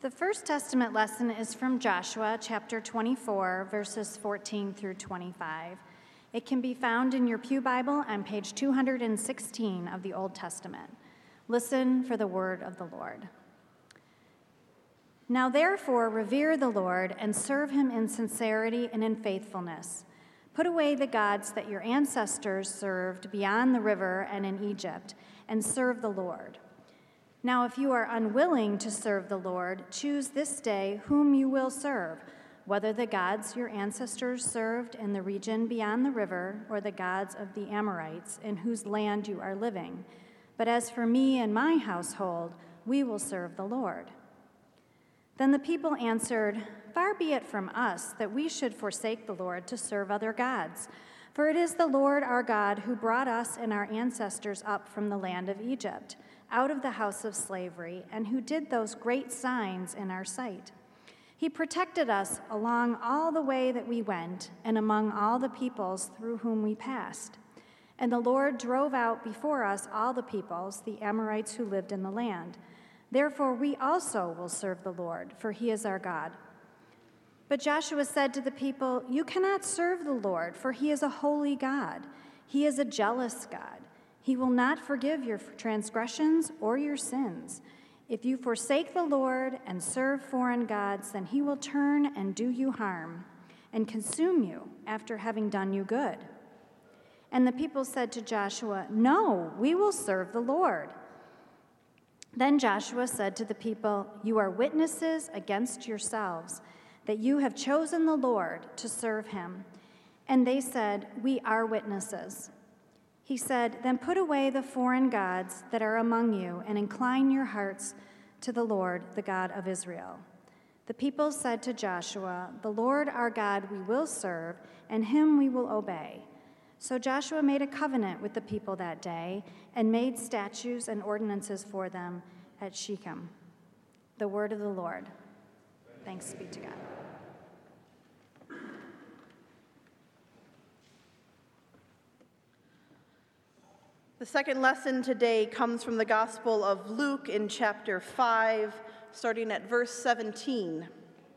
The First Testament lesson is from Joshua chapter 24, verses 14 through 25. It can be found in your Pew Bible on page 216 of the Old Testament. Listen for the word of the Lord. Now therefore revere the Lord and serve him in sincerity and in faithfulness. Put away the gods that your ancestors served beyond the river and in Egypt, and serve the Lord. Now if you are unwilling to serve the Lord, choose this day whom you will serve, whether the gods your ancestors served in the region beyond the river, or the gods of the Amorites in whose land you are living. But as for me and my household, we will serve the Lord. Then the people answered, Far be it from us that we should forsake the Lord to serve other gods. For it is the Lord our God who brought us and our ancestors up from the land of Egypt, out of the house of slavery, and who did those great signs in our sight. He protected us along all the way that we went, and among all the peoples through whom we passed. And the Lord drove out before us all the peoples, the Amorites who lived in the land. Therefore we also will serve the Lord, for he is our God. But Joshua said to the people, You cannot serve the Lord, for he is a holy God. He is a jealous God. He will not forgive your transgressions or your sins. If you forsake the Lord and serve foreign gods, then he will turn and do you harm and consume you after having done you good. And the people said to Joshua, No, we will serve the Lord. Then Joshua said to the people, You are witnesses against yourselves that you have chosen the Lord to serve him. And they said, We are witnesses. He said, Then put away the foreign gods that are among you and incline your hearts to the Lord, the God of Israel. The people said to Joshua, The Lord our God we will serve, and him we will obey. So Joshua made a covenant with the people that day and made statutes and ordinances for them at Shechem. The word of the Lord. Thanks be to God. The second lesson today comes from the Gospel of Luke in chapter 5, starting at verse 17.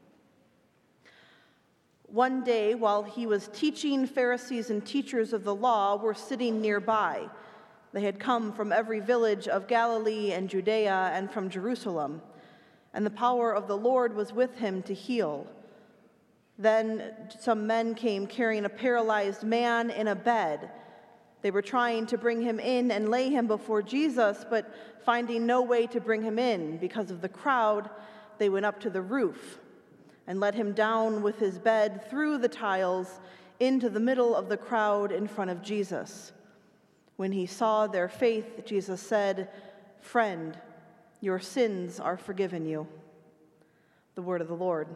One day, while he was teaching, Pharisees and teachers of the law were sitting nearby. They had come from every village of Galilee and Judea and from Jerusalem, and the power of the Lord was with him to heal. Then some men came carrying a paralyzed man in a bed. They were trying to bring him in and lay him before Jesus, but finding no way to bring him in because of the crowd, they went up to the roof and let him down with his bed through the tiles into the middle of the crowd in front of Jesus. When he saw their faith, Jesus said, Friend, your sins are forgiven you. The word of the Lord.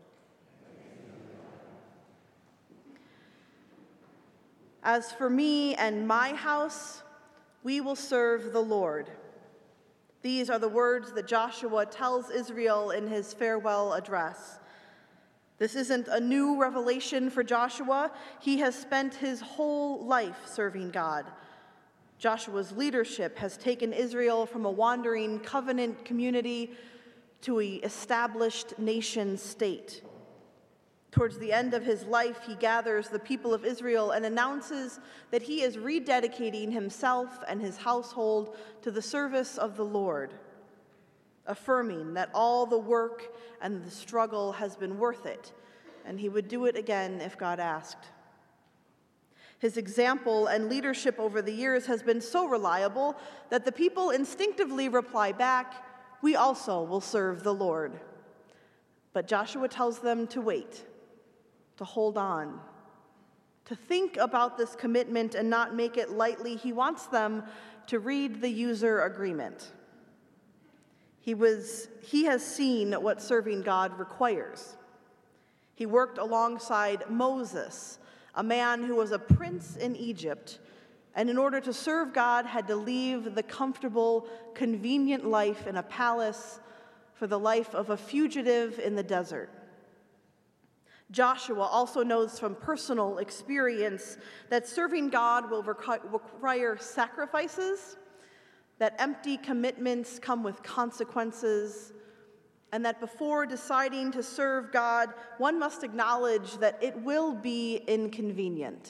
As for me and my house, we will serve the Lord. These are the words that Joshua tells Israel in his farewell address. This isn't a new revelation for Joshua. He has spent his whole life serving God. Joshua's leadership has taken Israel from a wandering covenant community to an established nation state. Towards the end of his life, he gathers the people of Israel and announces that he is rededicating himself and his household to the service of the Lord, affirming that all the work and the struggle has been worth it, and he would do it again if God asked. His example and leadership over the years has been so reliable that the people instinctively reply back, We also will serve the Lord. But Joshua tells them to wait, to hold on, to think about this commitment and not make it lightly. He wants them to read the user agreement. He has seen what serving God requires. He worked alongside Moses, a man who was a prince in Egypt, and in order to serve God had to leave the comfortable, convenient life in a palace for the life of a fugitive in the desert. Joshua also knows from personal experience that serving God will require sacrifices, that empty commitments come with consequences, and that before deciding to serve God, one must acknowledge that it will be inconvenient.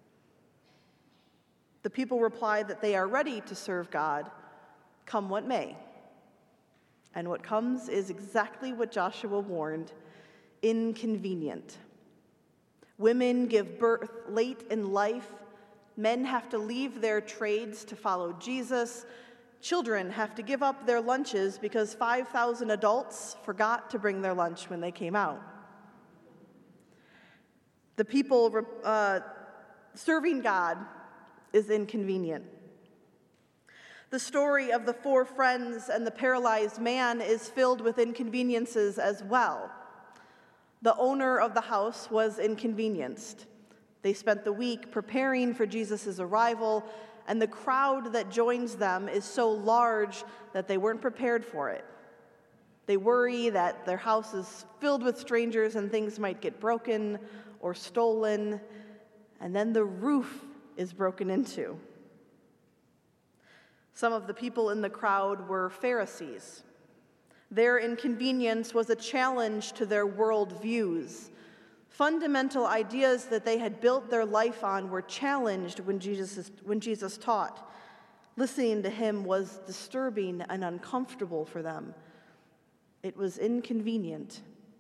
The people replied that they are ready to serve God, come what may. And what comes is exactly what Joshua warned: inconvenient. Women give birth late in life. Men have to leave their trades to follow Jesus. Children have to give up their lunches because 5,000 adults forgot to bring their lunch when they came out. The people serving God is inconvenient. The story of the 4 friends and the paralyzed man is filled with inconveniences as well. The owner of the house was inconvenienced. They spent the week preparing for Jesus' arrival, and the crowd that joins them is so large that they weren't prepared for it. They worry that their house is filled with strangers and things might get broken or stolen, and then the roof is broken into. Some of the people in the crowd were Pharisees. Their inconvenience was a challenge to their worldviews. Fundamental ideas that they had built their life on were challenged when Jesus taught. Listening to him was disturbing and uncomfortable for them. It was inconvenient.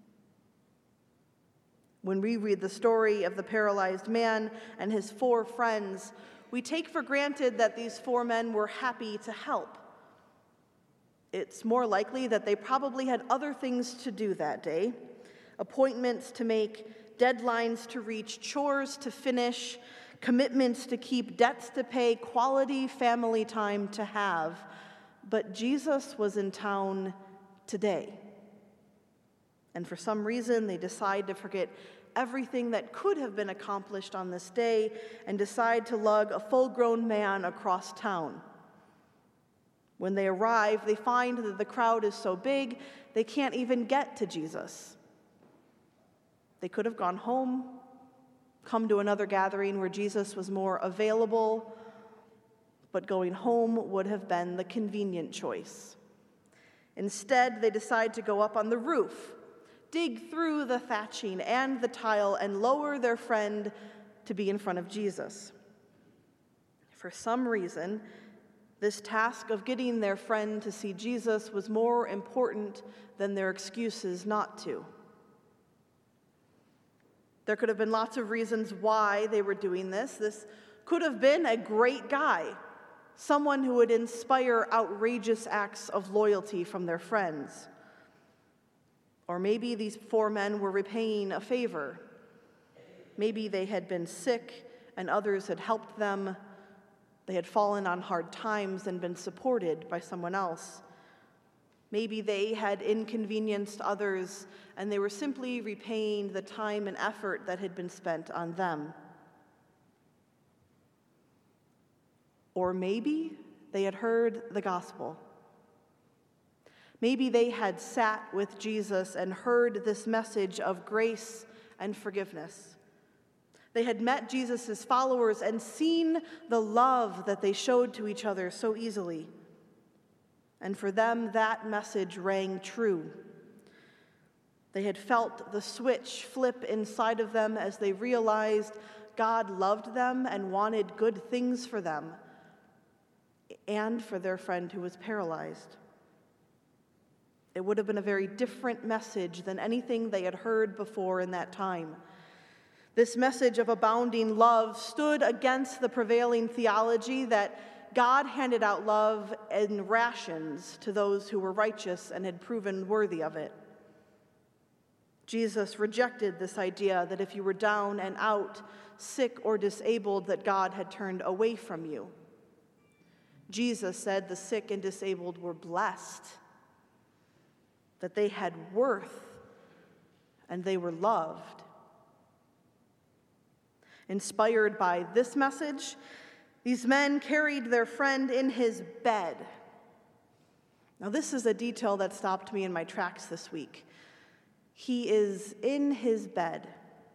When we read the story of the paralyzed man and his 4 friends, we take for granted that these 4 men were happy to help. It's more likely that they probably had other things to do that day: appointments to make, deadlines to reach, chores to finish, commitments to keep, debts to pay, quality family time to have. But Jesus was in town today. And for some reason, they decide to forget everything that could have been accomplished on this day and decide to lug a full-grown man across town. When they arrive, they find that the crowd is so big, they can't even get to Jesus. They could have gone home, come to another gathering where Jesus was more available, but going home would have been the convenient choice. Instead, they decide to go up on the roof, dig through the thatching and the tile, and lower their friend to be in front of Jesus. For some reason, this task of getting their friend to see Jesus was more important than their excuses not to. There could have been lots of reasons why they were doing this. This could have been a great guy, someone who would inspire outrageous acts of loyalty from their friends. Or maybe these 4 men were repaying a favor. Maybe they had been sick and others had helped them. They had fallen on hard times and been supported by someone else. Maybe they had inconvenienced others and they were simply repaying the time and effort that had been spent on them. Or maybe they had heard the gospel. Maybe they had sat with Jesus and heard this message of grace and forgiveness. They had met Jesus' followers and seen the love that they showed to each other so easily. And for them, that message rang true. They had felt the switch flip inside of them as they realized God loved them and wanted good things for them and for their friend who was paralyzed. It would have been a very different message than anything they had heard before in that time. This message of abounding love stood against the prevailing theology that God handed out love in rations to those who were righteous and had proven worthy of it. Jesus rejected this idea that if you were down and out, sick or disabled, that God had turned away from you. Jesus said the sick and disabled were blessed, that they had worth, and they were loved. Inspired by this message, these men carried their friend in his bed. Now, this is a detail that stopped me in my tracks this week. He is in his bed.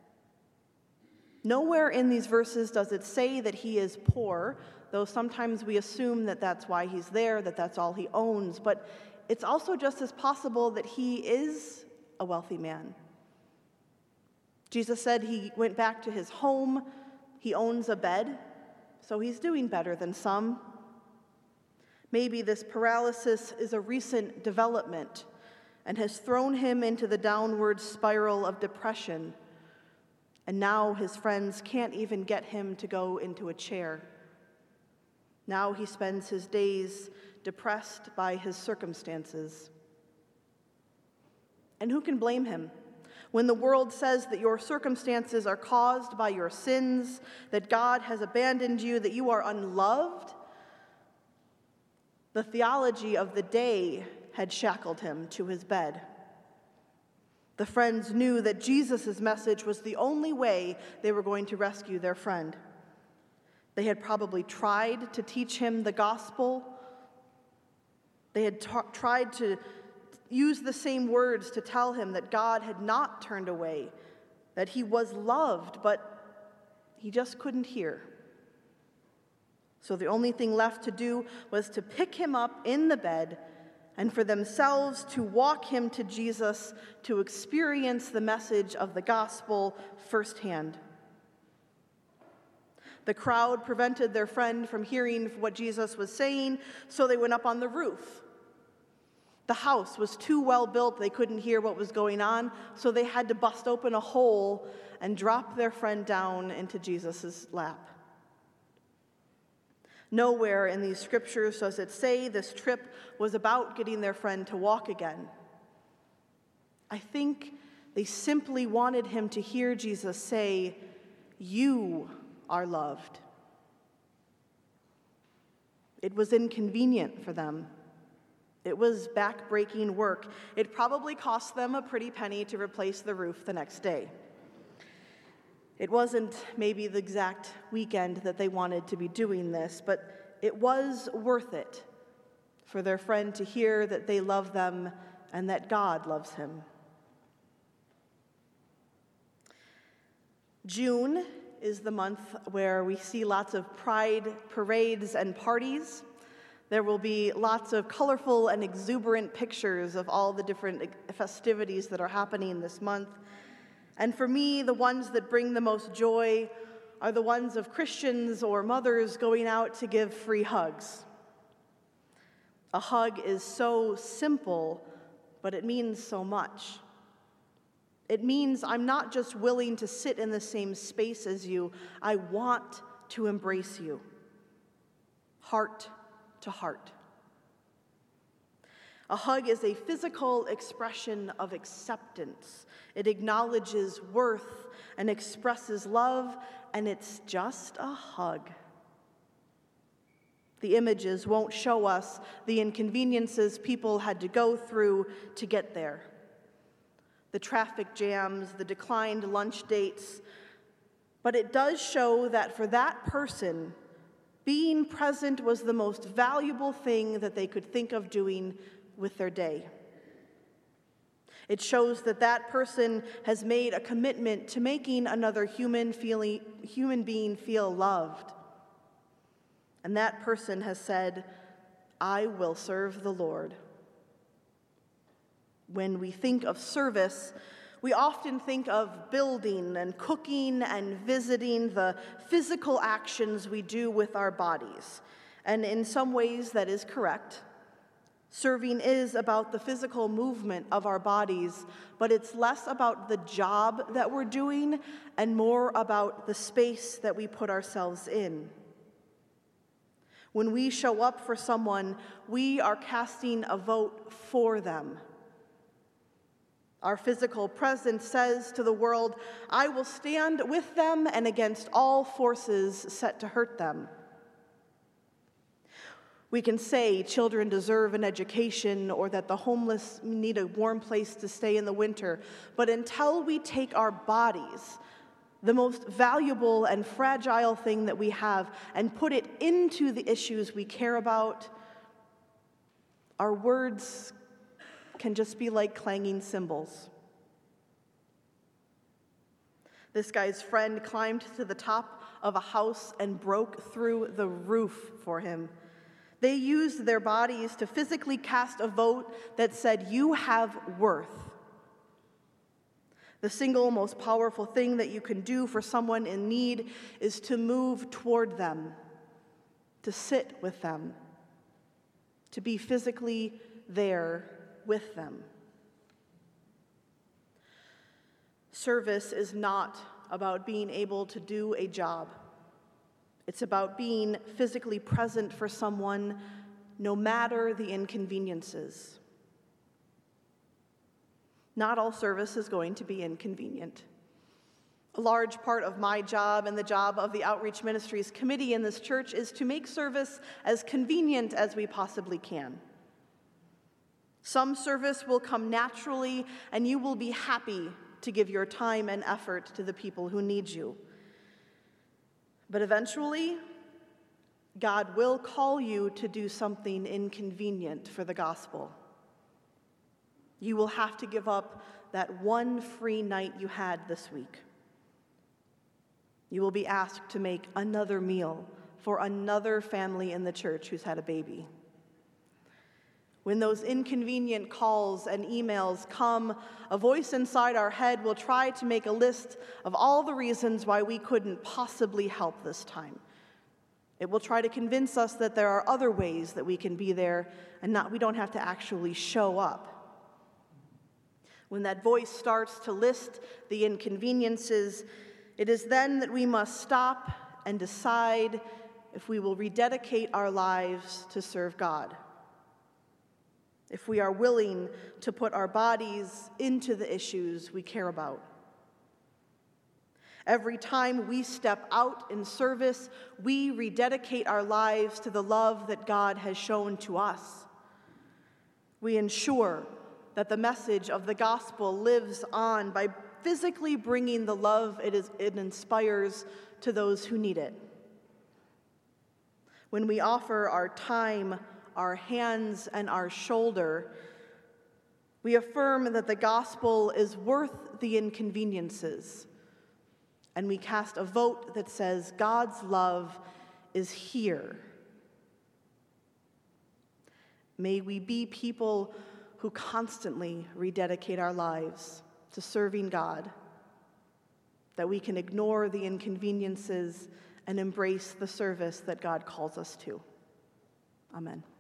Nowhere in these verses does it say that he is poor, though sometimes we assume that that's why he's there, that that's all he owns. But it's also just as possible that he is a wealthy man. Jesus said he went back to his home. He owns a bed, so he's doing better than some. Maybe this paralysis is a recent development and has thrown him into the downward spiral of depression, and now his friends can't even get him to go into a chair. Now he spends his days depressed by his circumstances. And who can blame him? When the world says that your circumstances are caused by your sins, that God has abandoned you, that you are unloved, the theology of the day had shackled him to his bed. The friends knew that Jesus' message was the only way they were going to rescue their friend. They had probably tried to teach him the gospel. They had tried to use the same words to tell him that God had not turned away, that he was loved, but he just couldn't hear. So the only thing left to do was to pick him up in the bed and for themselves to walk him to Jesus to experience the message of the gospel firsthand. The crowd prevented their friend from hearing what Jesus was saying, so they went up on the roof. The house was too well built, they couldn't hear what was going on, so they had to bust open a hole and drop their friend down into Jesus' lap. Nowhere in these scriptures does it say this trip was about getting their friend to walk again. I think they simply wanted him to hear Jesus say, "You are loved." It was inconvenient for them. It was back-breaking work. It probably cost them a pretty penny to replace the roof the next day. It wasn't maybe the exact weekend that they wanted to be doing this, but it was worth it for their friend to hear that they love them and that God loves him. June is the month where we see lots of pride parades and parties. There will be lots of colorful and exuberant pictures of all the different festivities that are happening this month. And for me, the ones that bring the most joy are the ones of Christians or mothers going out to give free hugs. A hug is so simple, but it means so much. It means I'm not just willing to sit in the same space as you, I want to embrace you, heart to heart. A hug is a physical expression of acceptance. It acknowledges worth and expresses love, and it's just a hug. The images won't show us the inconveniences people had to go through to get there. The traffic jams, the declined lunch dates, but it does show that for that person, being present was the most valuable thing that they could think of doing with their day. It shows that that person has made a commitment to making another human being feel loved. And that person has said, "I will serve the Lord." When we think of service, we often think of building and cooking and visiting, the physical actions we do with our bodies. And in some ways, that is correct. Serving is about the physical movement of our bodies, but it's less about the job that we're doing and more about the space that we put ourselves in. When we show up for someone, we are casting a vote for them. Our physical presence says to the world, "I will stand with them and against all forces set to hurt them." We can say children deserve an education or that the homeless need a warm place to stay in the winter, but until we take our bodies, the most valuable and fragile thing that we have, and put it into the issues we care about, our words can just be like clanging cymbals. This guy's friend climbed to the top of a house and broke through the roof for him. They used their bodies to physically cast a vote that said, "You have worth." The single most powerful thing that you can do for someone in need is to move toward them, to sit with them, to be physically there with them. Service is not about being able to do a job. It's about being physically present for someone, no matter the inconveniences. Not all service is going to be inconvenient. A large part of my job and the job of the Outreach Ministries Committee in this church is to make service as convenient as we possibly can. Some service will come naturally, and you will be happy to give your time and effort to the people who need you. But eventually, God will call you to do something inconvenient for the gospel. You will have to give up that one free night you had this week. You will be asked to make another meal for another family in the church who's had a baby. When those inconvenient calls and emails come, a voice inside our head will try to make a list of all the reasons why we couldn't possibly help this time. It will try to convince us that there are other ways that we can be there and we don't have to actually show up. When that voice starts to list the inconveniences, it is then that we must stop and decide if we will rededicate our lives to serve God. If we are willing to put our bodies into the issues we care about. Every time we step out in service, we rededicate our lives to the love that God has shown to us. We ensure that the message of the gospel lives on by physically bringing the love it inspires to those who need it. When we offer our time, our hands, and our shoulder, we affirm that the gospel is worth the inconveniences, and we cast a vote that says God's love is here. May we be people who constantly rededicate our lives to serving God, that we can ignore the inconveniences and embrace the service that God calls us to. Amen.